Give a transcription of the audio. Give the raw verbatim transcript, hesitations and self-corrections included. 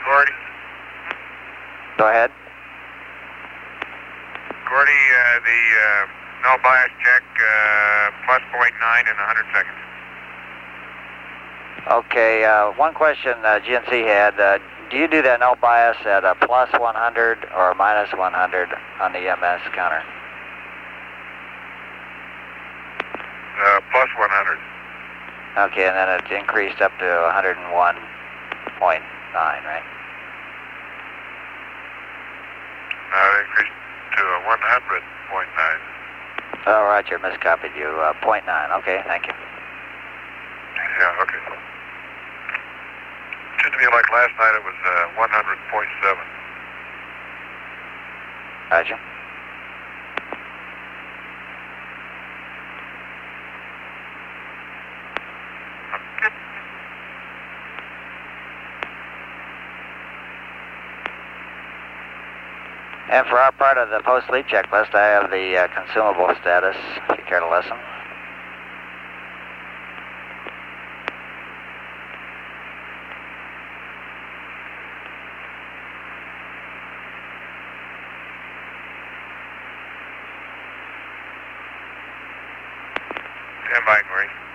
Gordy. Go ahead. Gordy, uh, the uh, no bias check, uh, plus point nine in one hundred seconds. Okay, uh, one question uh, G N C had. Uh, do you do that no bias at a plus one hundred or minus one hundred on the E M S counter? Uh, plus one hundred. Okay, and then it increased up to one hundred one point nine, right? Uh, it increased to uh, one hundred point nine. Oh, Roger, miscopied you. Uh, point nine. Okay, thank you. Yeah, okay. Seemed to me like last night it was uh, one hundred point seven. Roger. And for our part of the post-sleep checklist, I have the uh, consumable status, if you care to listen. Stand by, Gordy.